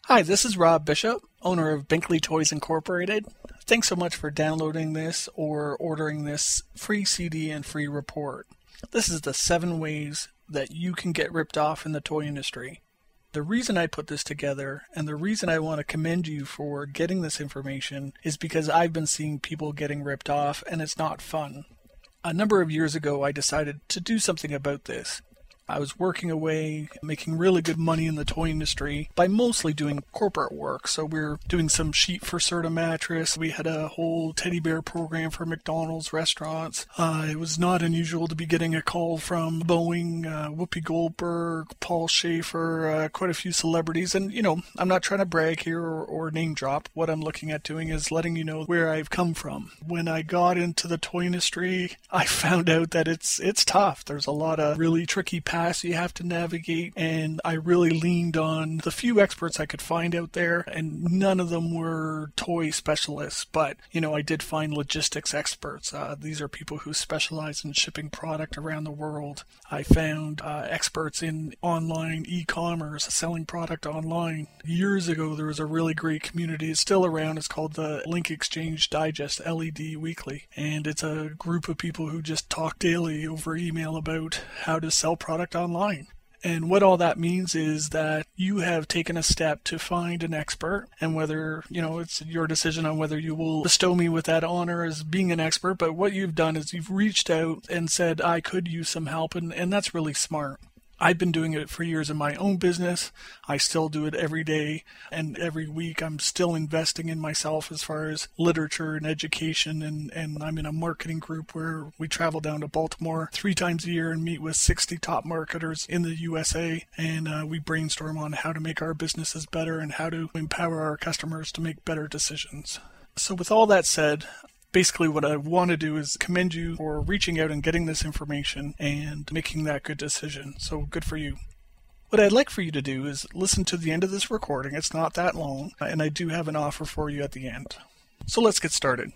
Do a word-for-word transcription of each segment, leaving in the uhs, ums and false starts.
Hi, this is Rob Bishop, owner of Binkley Toys Incorporated. Thanks so much for downloading this or ordering this free C D and free report. This is the seven ways that you can get ripped off in the toy industry. The reason I put this together and the reason I want to commend you for getting this information is because I've been seeing people getting ripped off and it's not fun. A number of years ago, I decided to do something about this. I was working away, making really good money in the toy industry by mostly doing corporate work. So we were doing some sheet for Serta mattress. We had a whole teddy bear program for McDonald's restaurants. Uh, it was not unusual to be getting a call from Boeing, uh, Whoopi Goldberg, Paul Schaefer, uh, quite a few celebrities. And, you know, I'm not trying to brag here or, or name drop. What I'm looking at doing is letting you know where I've come from. When I got into the toy industry, I found out that it's it's tough. There's a lot of really tricky paths you have to navigate, and I really leaned on the few experts I could find out there, and none of them were toy specialists, but you know, I did find logistics experts. Uh, these are people who specialize in shipping product around the world. I found uh, experts in online e-commerce, selling product online. Years ago, there was a really great community. It's still around. It's called the Link Exchange Digest, L E D Weekly, and it's a group of people who just talk daily over email about how to sell product online. And what all that means is that you have taken a step to find an expert, and whether, you know, it's your decision on whether you will bestow me with that honor as being an expert, but what you've done is you've reached out and said, I could use some help, and, and that's really smart. I've been doing it for years in my own business. I still do it every day, and every week I'm still investing in myself as far as literature and education, and, and I'm in a marketing group where we travel down to Baltimore three times a year and meet with sixty top marketers in the U S A, and uh, we brainstorm on how to make our businesses better and how to empower our customers to make better decisions. So with all that said, basically what I want to do is commend you for reaching out and getting this information and making that good decision. So good for you. What I'd like for you to do is listen to the end of this recording. It's not that long, and I do have an offer for you at the end. So let's get started.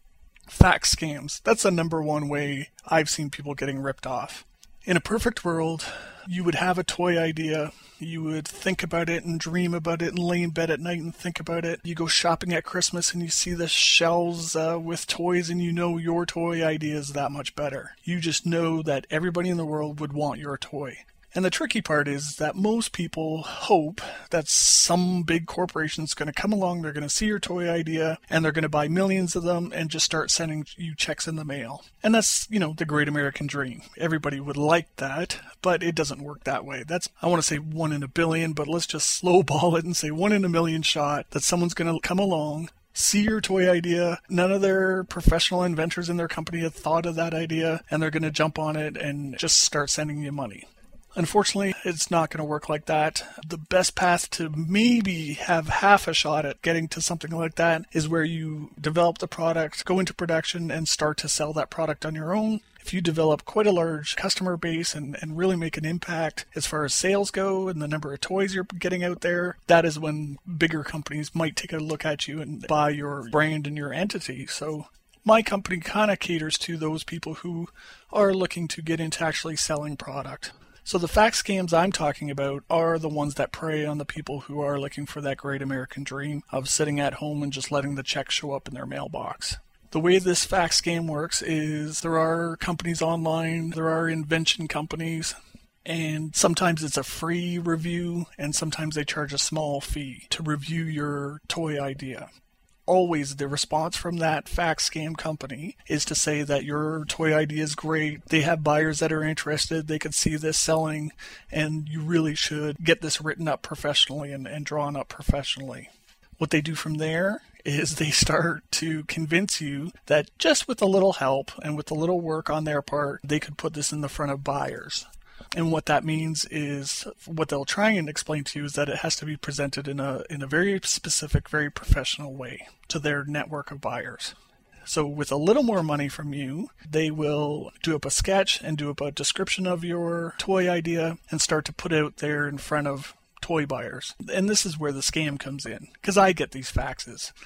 Fax scams. That's the number one way I've seen people getting ripped off. In a perfect world, you would have a toy idea. You would think about it and dream about it and lay in bed at night and think about it. You go shopping at Christmas and you see the shelves uh, with toys, and you know your toy idea is that much better. You just know that everybody in the world would want your toy. And the tricky part is that most people hope that some big corporation is going to come along, they're going to see your toy idea, and they're going to buy millions of them and just start sending you checks in the mail. And that's, you know, the great American dream. Everybody would like that, but it doesn't work that way. That's, I want to say one in a billion, but let's just slowball it and say one in a million shot that someone's going to come along, see your toy idea, none of their professional inventors in their company had thought of that idea, and they're going to jump on it and just start sending you money. Unfortunately, it's not going to work like that. The best path to maybe have half a shot at getting to something like that is where you develop the product, go into production, and start to sell that product on your own. If you develop quite a large customer base and, and really make an impact as far as sales go and the number of toys you're getting out there, that is when bigger companies might take a look at you and buy your brand and your entity. So my company kind of caters to those people who are looking to get into actually selling product. So the fax scams I'm talking about are the ones that prey on the people who are looking for that great American dream of sitting at home and just letting the check show up in their mailbox. The way this fax scam works is there are companies online, there are invention companies, and sometimes it's a free review, and sometimes they charge a small fee to review your toy idea. Always the response from that fax scam company is to say that your toy idea is great, they have buyers that are interested, they could see this selling, and you really should get this written up professionally and, and drawn up professionally. What they do from there is they start to convince you that just with a little help and with a little work on their part, they could put this in the front of buyers. And what that means is, what they'll try and explain to you is that it has to be presented in a in a very specific, very professional way to their network of buyers. So with a little more money from you, they will do up a sketch and do up a description of your toy idea and start to put it out there in front of toy buyers. And this is where the scam comes in, because I get these faxes.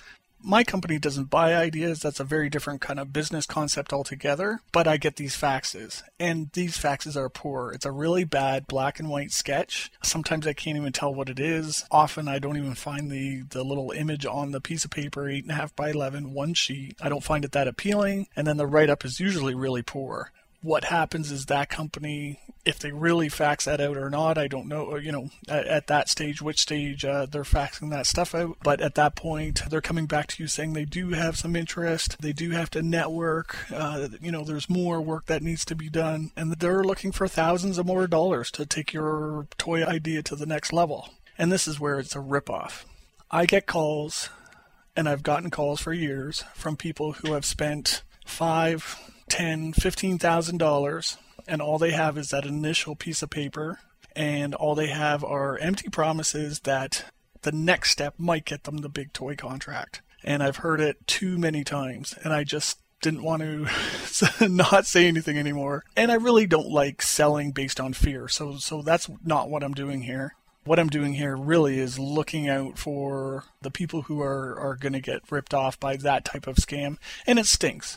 My company doesn't buy ideas. That's a very different kind of business concept altogether. But I get these faxes, and these faxes are poor. It's a really bad black and white sketch. Sometimes I can't even tell what it is. Often I don't even find the, the little image on the piece of paper, eight and a half by eleven, one sheet. I don't find it that appealing. And then the write-up is usually really poor. What happens is that company, if they really fax that out or not, I don't know, you know, at, at that stage, which stage uh, they're faxing that stuff out. But at that point, they're coming back to you saying they do have some interest. They do have to network. Uh, you know, there's more work that needs to be done. And they're looking for thousands of more dollars to take your toy idea to the next level. And this is where it's a ripoff. I get calls, and I've gotten calls for years from people who have spent five, ten, fifteen thousand dollars, and all they have is that initial piece of paper, and all they have are empty promises that the next step might get them the big toy contract. And I've heard it too many times, and I just didn't want to not say anything anymore. And I really don't like selling based on fear, so so that's not what I'm doing here. What I'm doing here really is looking out for the people who are, are going to get ripped off by that type of scam, and it stinks.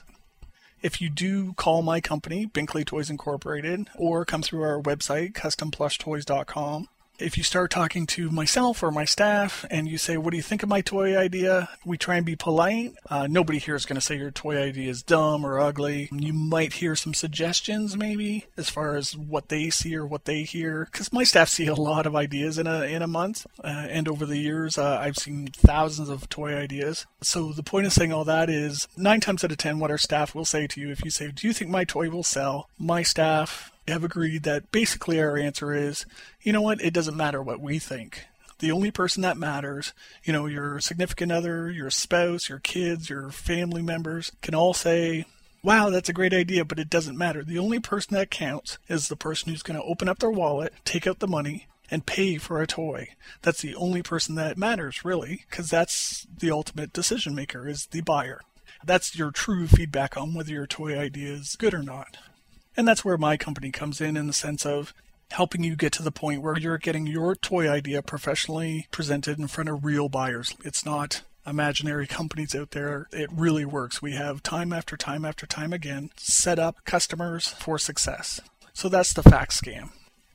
If you do call my company, Binkley Toys Incorporated, or come through our website, custom plush toys dot com, if you start talking to myself or my staff and you say, what do you think of my toy idea? We try and be polite. Uh, nobody here is going to say your toy idea is dumb or ugly. You might hear some suggestions maybe as far as what they see or what they hear. Because my staff see a lot of ideas in a in a month. Uh, and over the years, uh, I've seen thousands of toy ideas. So the point of saying all that is nine times out of ten, what our staff will say to you, if you say, do you think my toy will sell? My staff have agreed that basically our answer is, you know what, it doesn't matter what we think. The only person that matters, you know, your significant other, your spouse, your kids, your family members can all say, wow, that's a great idea, but it doesn't matter. The only person that counts is the person who's going to open up their wallet, take out the money, and pay for a toy. That's the only person that matters, really, because that's the ultimate decision maker, is the buyer. That's your true feedback on whether your toy idea is good or not. And that's where my company comes in, in the sense of helping you get to the point where you're getting your toy idea professionally presented in front of real buyers. It's not imaginary companies out there. It really works. We have time after time after time again set up customers for success. So that's the fax scam.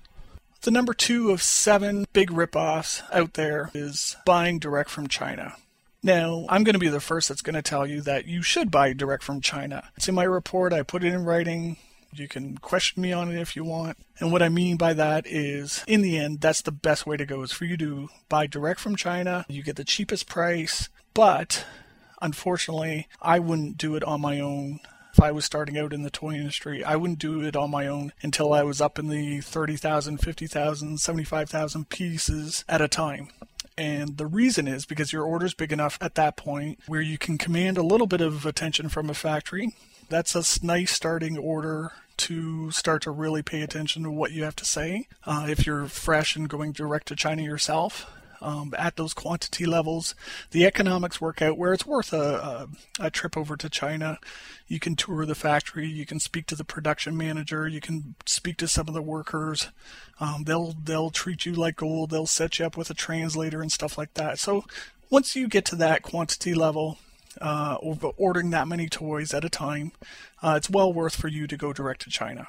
The number two of seven big ripoffs out there is buying direct from China. Now, I'm going to be the first that's going to tell you that you should buy direct from China. It's in my report. I put it in writing. You can question me on it if you want. And what I mean by that is, in the end, that's the best way to go, is for you to buy direct from China. You get the cheapest price, but unfortunately, I wouldn't do it on my own. If I was starting out in the toy industry, I wouldn't do it on my own until I was up in the thirty thousand, fifty thousand, seventy-five thousand pieces at a time. And the reason is because your order's big enough at that point where you can command a little bit of attention from a factory. That's a nice starting order to start to really pay attention to what you have to say. Uh, if you're fresh and going direct to China yourself, um, at those quantity levels, the economics work out where it's worth a, a, a trip over to China. You can tour the factory. You can speak to the production manager. You can speak to some of the workers. Um, they'll they'll treat you like gold. They'll set you up with a translator and stuff like that. So once you get to that quantity level, Uh, ordering that many toys at a time, uh, it's well worth for you to go direct to China.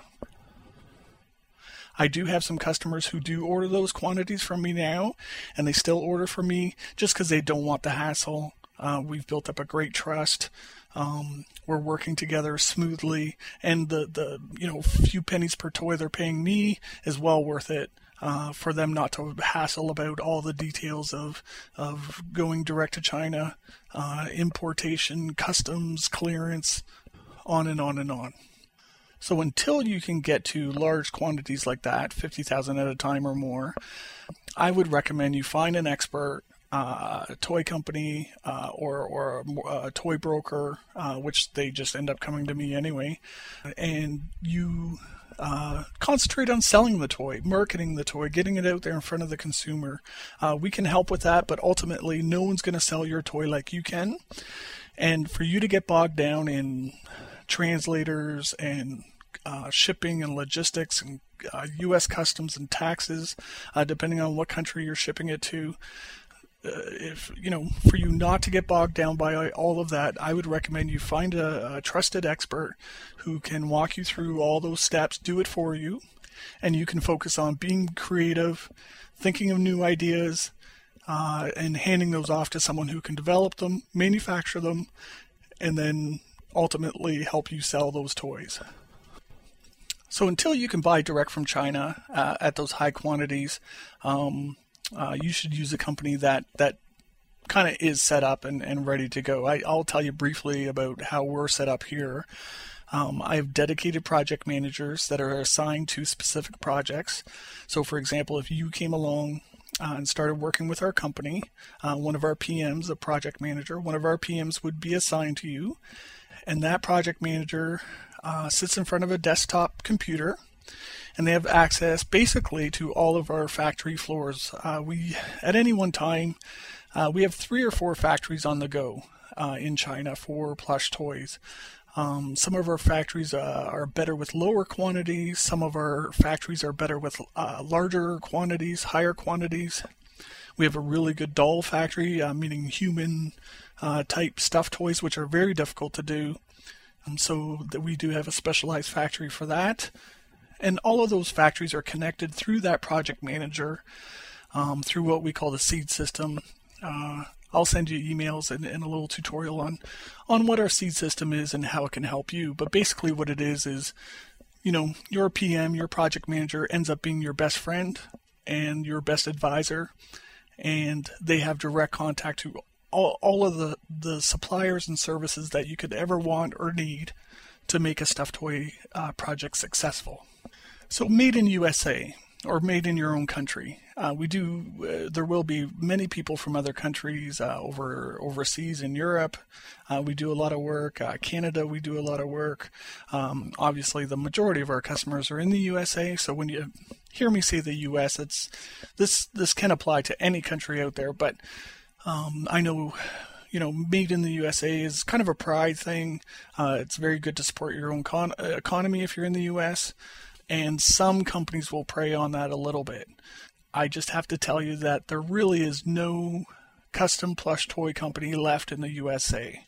I do have some customers who do order those quantities from me now, and they still order from me just because they don't want the hassle. Uh, we've built up a great trust. Um, we're working together smoothly, and the, the you know few pennies per toy they're paying me is well worth it. Uh, for them not to hassle about all the details of of going direct to China, uh, importation, customs, clearance, on and on and on. So until you can get to large quantities like that, fifty thousand at a time or more, I would recommend you find an expert, uh, a toy company, uh, or, or a, a toy broker, uh, which they just end up coming to me anyway, and you Uh, concentrate on selling the toy, marketing the toy, getting it out there in front of the consumer. Uh, we can help with that, but ultimately no one's going to sell your toy like you can. And for you to get bogged down in translators and uh, shipping and logistics and uh, U S customs and taxes, uh, depending on what country you're shipping it to, if you know, for you not to get bogged down by all of that, I would recommend you find a, a trusted expert who can walk you through all those steps, do it for you, and you can focus on being creative, thinking of new ideas, uh, and handing those off to someone who can develop them, manufacture them, and then ultimately help you sell those toys. So until you can buy direct from China uh, at those high quantities, um, uh, you should use a company that that kind of is set up and, and ready to go. I, I'll tell you briefly about how we're set up here. Um, I have dedicated project managers that are assigned to specific projects. So for example, if you came along uh, and started working with our company, uh, one of our P Ms, a project manager, one of our P Ms would be assigned to you. And that project manager uh, sits in front of a desktop computer, and they have access basically to all of our factory floors. Uh, we, at any one time, uh, we have three or four factories on the go uh, in China for plush toys. Um, some of our factories uh, are better with lower quantities. Some of our factories are better with uh, larger quantities, higher quantities. We have a really good doll factory, uh, meaning human uh, type stuffed toys, which are very difficult to do. And so that we do have a specialized factory for that. And all of those factories are connected through that project manager, um, through what we call the seed system. Uh, I'll send you emails and, and a little tutorial on, on what our seed system is and how it can help you. But basically what it is is, you know, your P M, your project manager ends up being your best friend and your best advisor. And they have direct contact to all, all of the, the suppliers and services that you could ever want or need to make a stuffed toy uh, project successful. So made in U S A, or made in your own country. Uh, we do. Uh, there will be many people from other countries uh, over overseas in Europe. Uh, we do a lot of work. Uh, Canada, we do a lot of work. Um, obviously, the majority of our customers are in the U S A. So when you hear me say the U S, it's this. This can apply to any country out there. But um, I know, you know, made in the U S A is kind of a pride thing. Uh, it's very good to support your own con- economy if you're in the U S. And some companies will prey on that a little bit. I just have to tell you that there really is no custom plush toy company left in the U S A.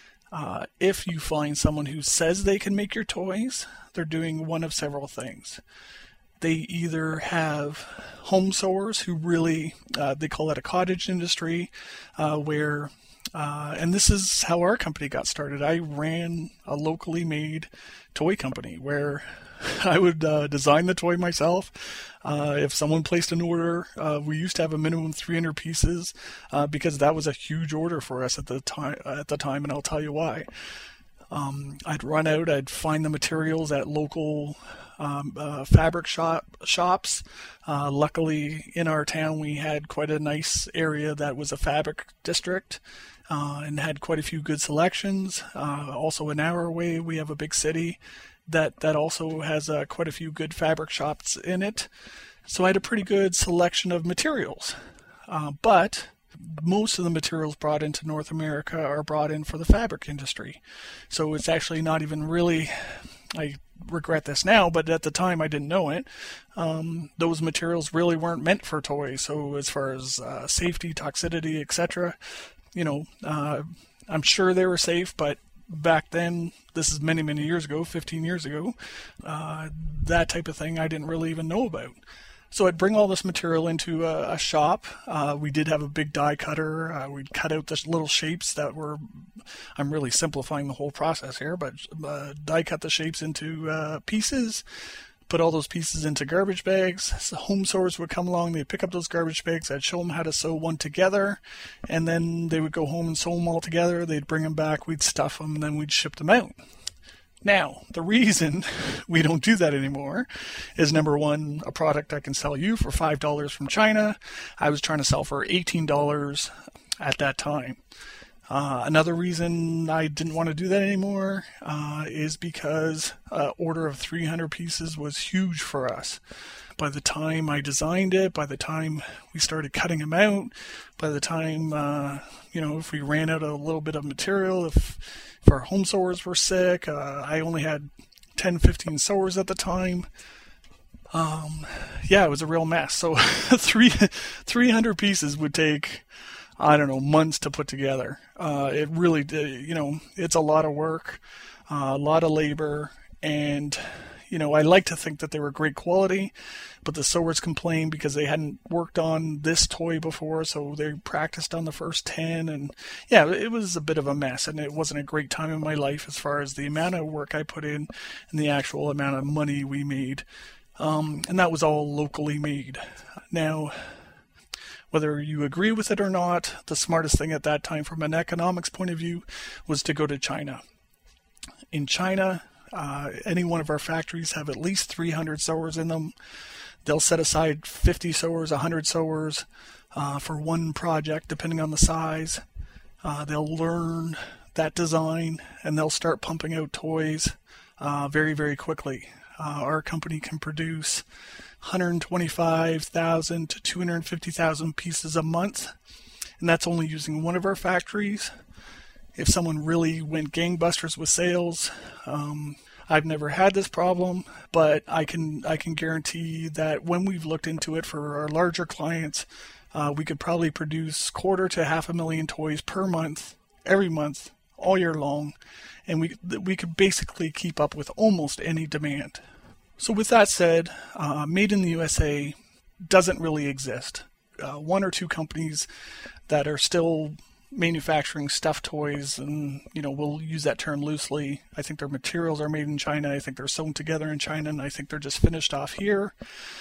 Uh, if you find someone who says they can make your toys, they're doing one of several things. They either have home sewers who really, uh, they call it a cottage industry, uh, where, uh, and this is how our company got started. I ran a locally made toy company where I would uh, design the toy myself. Uh, if someone placed an order, uh, we used to have a minimum three hundred pieces uh, because that was a huge order for us at the time. At the time, and I'll tell you why. Um, I'd run out. I'd find the materials at local um, uh, fabric shop shops. Uh, luckily, in our town, we had quite a nice area that was a fabric district. Uh, and had quite a few good selections. Uh, also, an hour away, we have a big city that that also has uh, quite a few good fabric shops in it. So I had a pretty good selection of materials. Uh, but most of the materials brought into North America are brought in for the fabric industry. So it's actually not even really, I regret this now, but at the time I didn't know it. Um, those materials really weren't meant for toys. So as far as uh, safety, toxicity, et cetera, you know, uh, I'm sure they were safe, but back then, this is many, many years ago, fifteen years ago, uh, that type of thing I didn't really even know about. So I'd bring all this material into a, a shop. Uh, we did have a big die cutter. Uh, we'd cut out the little shapes that were, I'm really simplifying the whole process here, but uh, die cut the shapes into uh, pieces. Put all those pieces into garbage bags. So home sewers would come along, they'd pick up those garbage bags, I'd show them how to sew one together, and then they would go home and sew them all together. They'd bring them back, we'd stuff them, and then we'd ship them out. Now, the reason we don't do that anymore is, number one, a product I can sell you for five dollars from China, I was trying to sell for eighteen dollars at that time. Uh, another reason I didn't want to do that anymore uh, is because an order of three hundred pieces was huge for us. By the time I designed it, by the time we started cutting them out, by the time, uh, you know, if we ran out a little bit of material, if, if our home sewers were sick, uh, I only had ten, fifteen sewers at the time. Um, yeah, it was a real mess. So three, three hundred pieces would take I don't know, months to put together. Uh, it really did, you know, it's a lot of work, uh, a lot of labor, and, you know, I like to think that they were great quality, but the sewers complained because they hadn't worked on this toy before, so they practiced on the first ten, and yeah, it was a bit of a mess, and it wasn't a great time in my life as far as the amount of work I put in and the actual amount of money we made, um, and that was all locally made. Now, whether you agree with it or not, the smartest thing at that time from an economics point of view was to go to China. In China, uh, any one of our factories have at least three hundred sewers in them. They'll set aside fifty sewers, one hundred sewers uh, for one project, depending on the size. Uh, they'll learn that design, and they'll start pumping out toys uh, very, very quickly. Uh, our company can produce one hundred twenty-five thousand to two hundred fifty thousand pieces a month, and that's only using one of our factories. If someone really went gangbusters with sales, um, I've never had this problem, but I can I can guarantee that when we've looked into it for our larger clients, uh, we could probably produce quarter to half a million toys per month, every month, all year long, and we we could basically keep up with almost any demand. So with that said, uh, Made in the U S A doesn't really exist. Uh, one or two companies that are still manufacturing stuffed toys, and you know, we'll use that term loosely. I think their materials are made in China. I think they're sewn together in China, and I think they're just finished off here.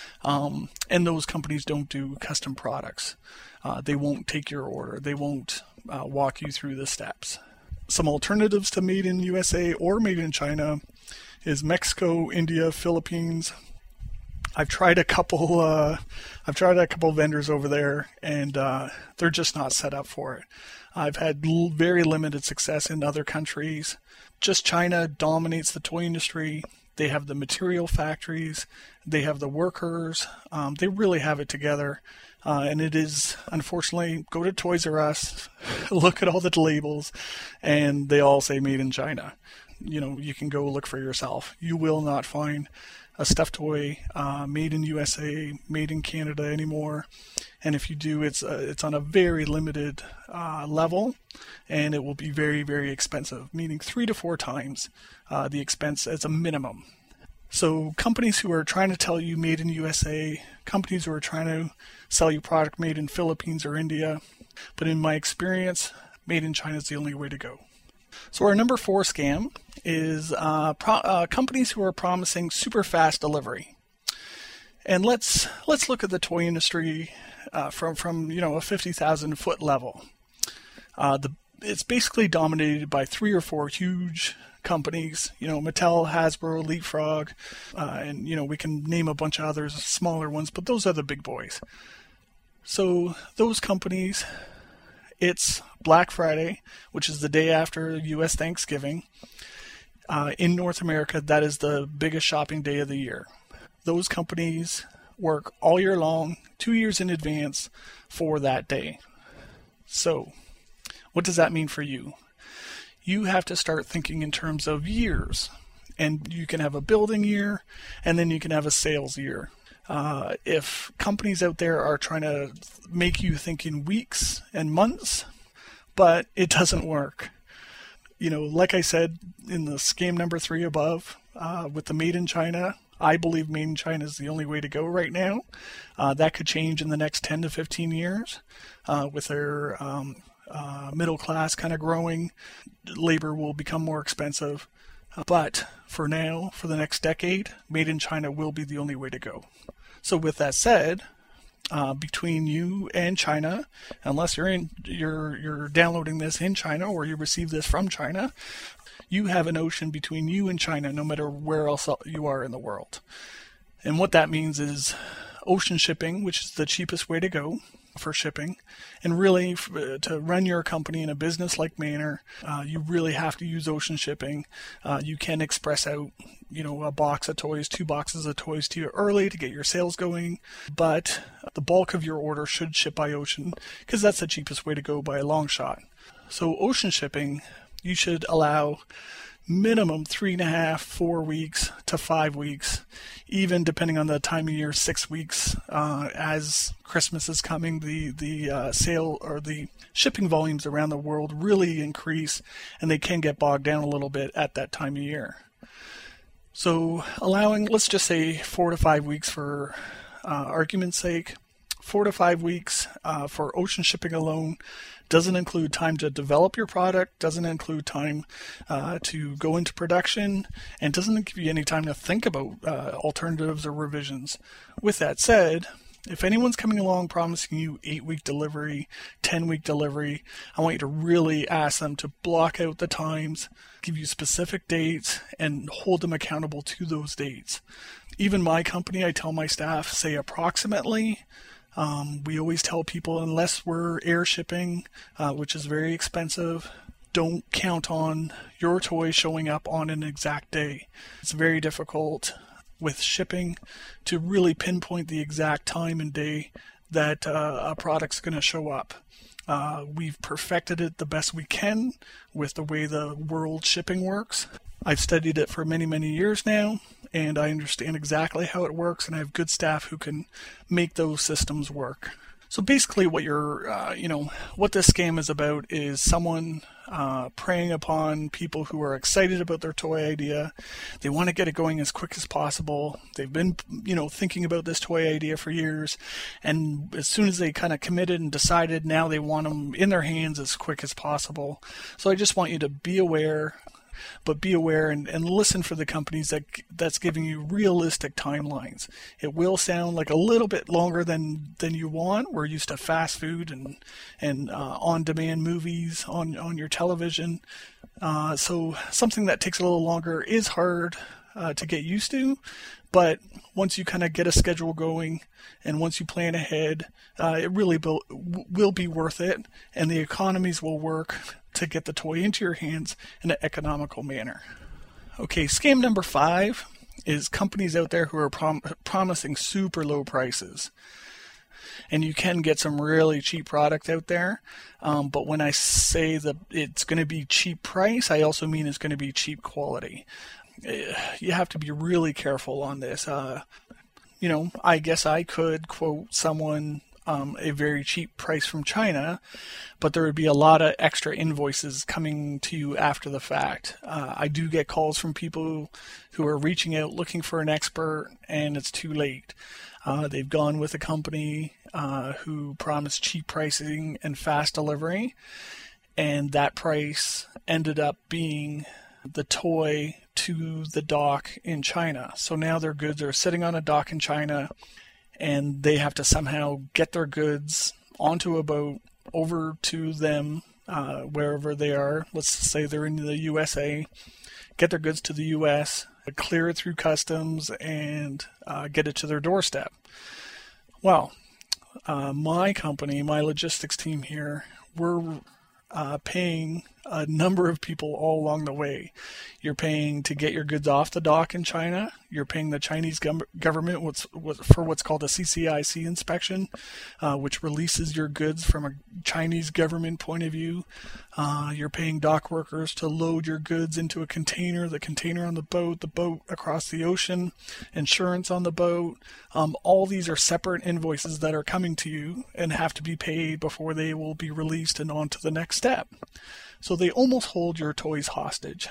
Um, and those companies don't do custom products. Uh, they won't take your order. They won't uh, walk you through the steps. Some alternatives to Made in U S A or Made in China is Mexico, India, Philippines. I've tried a couple. Uh, I've tried a couple vendors over there, and uh, they're just not set up for it. I've had l- very limited success in other countries. Just China dominates the toy industry. They have the material factories. They have the workers. Um, they really have it together. Uh, and it is, unfortunately, go to Toys R Us, look at all the labels, and they all say Made in China. You know, you can go look for yourself. You will not find a stuffed toy uh, made in U S A, made in Canada anymore. And if you do, it's uh, it's on a very limited uh, level, and it will be very, very expensive, meaning three to four times uh, the expense as a minimum. So companies who are trying to tell you Made in U S A, companies who are trying to sell you product made in Philippines or India, but in my experience, Made in China is the only way to go. So our number four scam is uh, pro- uh, companies who are promising super fast delivery. And let's let's look at the toy industry uh, from from you know a fifty thousand foot level. Uh, the it's basically dominated by three or four huge companies. You know, Mattel, Hasbro, Leapfrog, uh, and you know we can name a bunch of others, smaller ones, but those are the big boys. So those companies. It's Black Friday, which is the day after U S Thanksgiving. Uh, in North America, that is the biggest shopping day of the year. Those companies work all year long, two years in advance for that day. So, what does that mean for you? You have to start thinking in terms of years. And you can have a building year, and then you can have a sales year. Uh, if companies out there are trying to make you think in weeks and months, but it doesn't work. You know, like I said in the scam number three above, uh, with the Made in China, I believe Made in China is the only way to go right now. Uh, that could change in the next ten to fifteen years uh, with their um, uh, middle class kind of growing. Labor will become more expensive. But for now, for the next decade, Made in China will be the only way to go. So with that said, uh, between you and China, unless you're in, you're you're downloading this in China or you receive this from China, you have an ocean between you and China, no matter where else you are in the world. And what that means is ocean shipping, which is the cheapest way to go for shipping. And really, to run your company in a business-like manner, uh, you really have to use ocean shipping. Uh, you can express out, you know, a box of toys, two boxes of toys to you early to get your sales going. But the bulk of your order should ship by ocean because that's the cheapest way to go by a long shot. So ocean shipping, you should allow minimum three and a half, four weeks to five weeks, even depending on the time of year, six weeks. Uh, as Christmas is coming, the the uh, sale or the shipping volumes around the world really increase, and they can get bogged down a little bit at that time of year. So allowing, let's just say four to five weeks for uh, argument's sake, four to five weeks uh, for ocean shipping alone. Doesn't include time to develop your product, doesn't include time uh, to go into production, and doesn't give you any time to think about uh, alternatives or revisions. With that said, if anyone's coming along promising you eight-week delivery, ten-week delivery, I want you to really ask them to block out the times, give you specific dates, and hold them accountable to those dates. Even my company, I tell my staff, say approximately. Um, we always tell people, unless we're air shipping, uh, which is very expensive, don't count on your toy showing up on an exact day. It's very difficult with shipping to really pinpoint the exact time and day that uh, a product's going to show up. Uh, we've perfected it the best we can with the way the world shipping works. I've studied it for many, many years now, and I understand exactly how it works, and I have good staff who can make those systems work. So basically what you're, uh, you know, what this scam is about is someone uh, preying upon people who are excited about their toy idea. They want to get it going as quick as possible. They've been, you know, thinking about this toy idea for years, and as soon as they kind of committed and decided, now they want them in their hands as quick as possible. So I just want you to be aware. But be aware and, and listen for the companies that that's giving you realistic timelines. It will sound like a little bit longer than, than you want. We're used to fast food and and uh, on-demand movies on, on your television. Uh, so something that takes a little longer is hard uh, to get used to. But once you kind of get a schedule going and once you plan ahead, uh, it really will, will be worth it, and the economies will work to get the toy into your hands in an economical manner. Okay, scam number five is companies out there who are prom- promising super low prices. And you can get some really cheap product out there. Um, but when I say that it's going to be cheap price, I also mean it's going to be cheap quality. You have to be really careful on this. Uh, you know, I guess I could quote someone um, a very cheap price from China, but there would be a lot of extra invoices coming to you after the fact. Uh, I do get calls from people who are reaching out looking for an expert, and it's too late. Uh, they've gone with a company uh, who promised cheap pricing and fast delivery, and that price ended up being the toy to the dock in China. So now their goods are sitting on a dock in China, and they have to somehow get their goods onto a boat over to them uh, wherever they are. Let's say they're in the U S A, get their goods to the U S, clear it through customs, and uh, get it to their doorstep. Well, uh, my company, my logistics team here, we're uh, paying a number of people all along the way. You're paying to get your goods off the dock in China. You're paying the Chinese gov- government what's, what, for what's called a C C I C inspection, uh, which releases your goods from a Chinese government point of view. Uh, you're paying dock workers to load your goods into a container, the container on the boat, the boat across the ocean, insurance on the boat. Um, all these are separate invoices that are coming to you and have to be paid before they will be released and on to the next step. So they almost hold your toys hostage.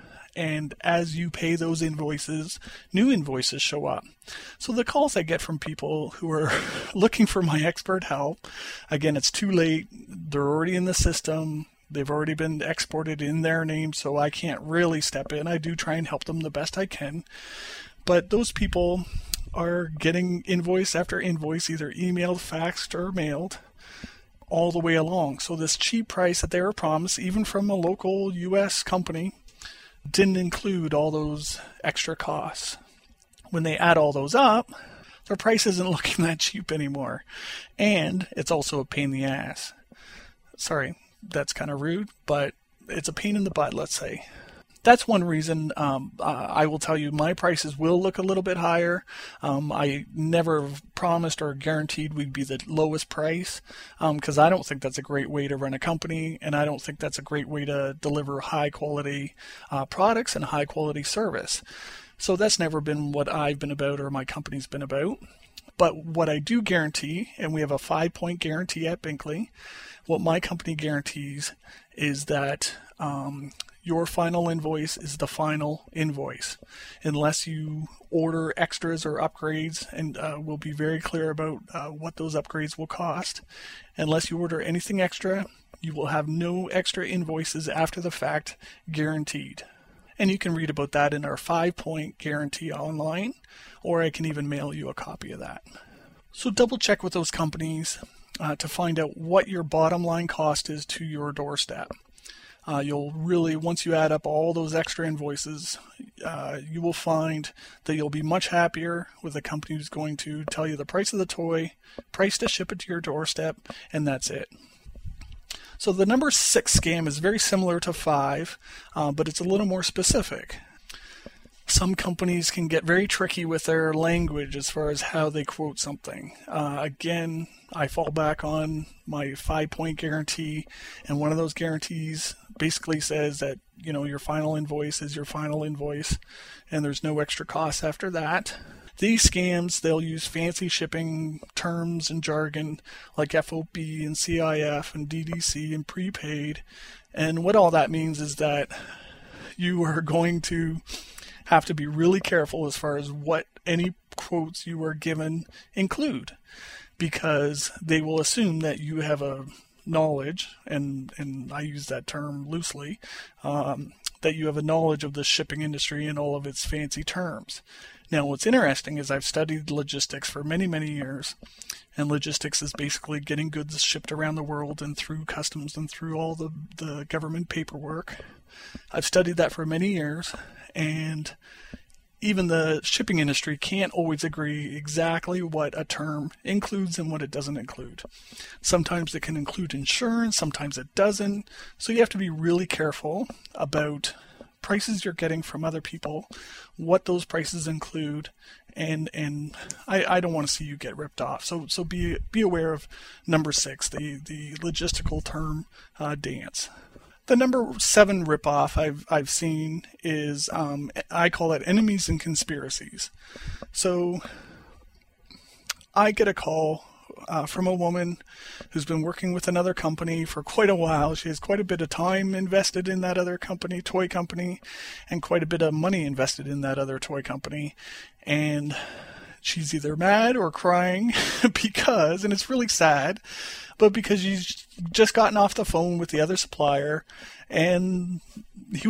And as you pay those invoices, new invoices show up. So the calls I get from people who are looking for my expert help, again, it's too late. They're already in the system. They've already been exported in their name, so I can't really step in. I do try and help them the best I can. But those people are getting invoice after invoice, either emailed, faxed, or mailed, all the way along. So this cheap price that they were promised, even from a local U S company, didn't include all those extra costs. When they add all those up, their price isn't looking that cheap anymore. And it's also a pain in the ass. Sorry, that's kind of rude, but it's a pain in the butt, let's say. that's one reason um, uh, I will tell you my prices will look a little bit higher. Um, I never promised or guaranteed we'd be the lowest price because um, I don't think that's a great way to run a company, and I don't think that's a great way to deliver high quality uh, products and high quality service. So that's never been what I've been about or my company's been about. But what I do guarantee, and we have a five-point guarantee at Binkley, what my company guarantees is that um, your final invoice is the final invoice, unless you order extras or upgrades, and uh, we'll be very clear about uh, what those upgrades will cost. Unless you order anything extra, you will have no extra invoices after the fact guaranteed. And you can read about that in our five-point guarantee online, or I can even mail you a copy of that. So double check with those companies uh, to find out what your bottom line cost is to your doorstep. Uh, you'll really, once you add up all those extra invoices, uh, you will find that you'll be much happier with a company who's going to tell you the price of the toy, price to ship it to your doorstep, and that's it. So the number six scam is very similar to five, uh, but it's a little more specific. Some companies can get very tricky with their language as far as how they quote something. Uh, again, I fall back on my five-point guarantee, and one of those guarantees basically says that, you know, your final invoice is your final invoice, and there's no extra costs after that. These scams, they'll use fancy shipping terms and jargon like F O B and C I F and D D C and prepaid, and what all that means is that you are going to have to be really careful as far as what any quotes you are given include, because they will assume that you have a knowledge, and, and I use that term loosely, um, that you have a knowledge of the shipping industry and all of its fancy terms. Now, what's interesting is I've studied logistics for many, many years, and logistics is basically getting goods shipped around the world and through customs and through all the, the government paperwork. I've studied that for many years, and even the shipping industry can't always agree exactly what a term includes and what it doesn't include. Sometimes it can include insurance, sometimes it doesn't. So you have to be really careful about prices you're getting from other people, what those prices include, and and I, I don't want to see you get ripped off. So so be be aware of number six, the the logistical term uh, dance. The number seven ripoff I've I've seen is um, I call it enemies and conspiracies. So I get a call uh, from a woman who's been working with another company for quite a while. She has quite a bit of time invested in that other company, toy company, and quite a bit of money invested in that other toy company. And she's either mad or crying because, and it's really sad, but because she's just gotten off the phone with the other supplier, and